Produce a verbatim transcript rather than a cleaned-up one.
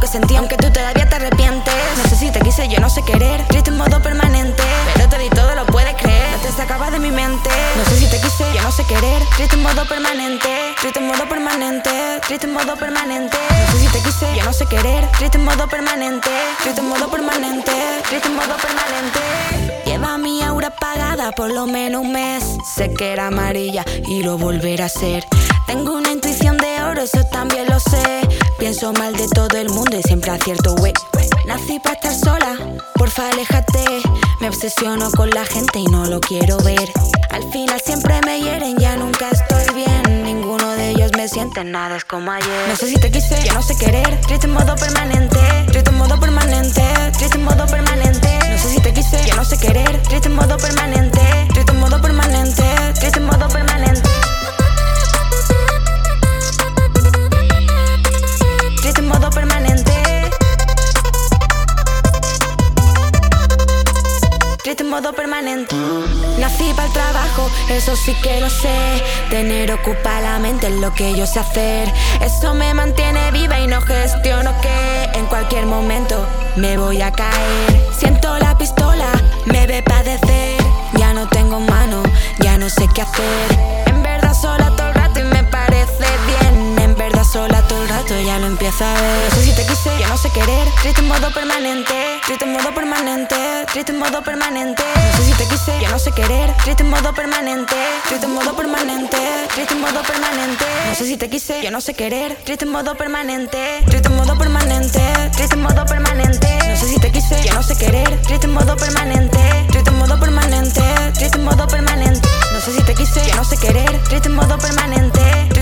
sentí, aunque tú todavía te arrepientes. No sé si te quise, yo no sé querer. Triste en modo permanente, pero te di todo, lo puedes creer. No te sacabas de mi mente. No sé si te quise, yo no sé querer. Triste en modo permanente, triste en modo permanente, triste en modo permanente. No sé si te quise, yo no sé querer. Triste en modo permanente, triste en modo permanente, triste en modo permanente. Lleva mi aura apagada por lo menos un mes. Sé que era amarilla y lo volverá a ser. Tengo una intuición de oro, eso también lo sé. Pienso mal de todo el mundo y siempre acierto, wey. Nací para estar sola, porfa aléjate. Me obsesiono con la gente y no lo quiero ver. Al final siempre me hieren, ya nunca estoy bien. Ninguno de ellos me siente, nada es como ayer. No sé si te quise, yo no sé querer. Triste en modo permanente, triste en modo permanente, triste en modo permanente. No sé si te quise, yo no sé querer. Triste en modo permanente, triste en modo permanente, triste en modo permanente. Triste en modo permanente, triste en modo permanente. Nací para el trabajo, eso sí que lo sé. Tener ocupa la mente es lo que yo sé hacer. Eso me mantiene viva y no gestiono que en cualquier momento me voy a caer. Siento la pistola, me ve padecer. Ya no tengo mano, ya no sé qué hacer. En verdad sola todo el rato y me parece bien. En verdad sola todo el rato ya lo empiezo a ver. No sé si te quise, yo no sé querer. Triste en modo permanente, triste en modo permanente, triste en modo permanente. No sé si te quise, yo no sé querer. Triste en modo permanente, triste en modo permanente, triste en modo permanente. No sé si te quise, yo no sé querer. Triste en modo permanente, triste en modo permanente, triste en modo permanente. No sé si te quise, yo no sé querer. Triste en modo permanente, triste en modo permanente, triste en modo permanente. No sé si te quise, yo no sé querer. Triste en modo permanente.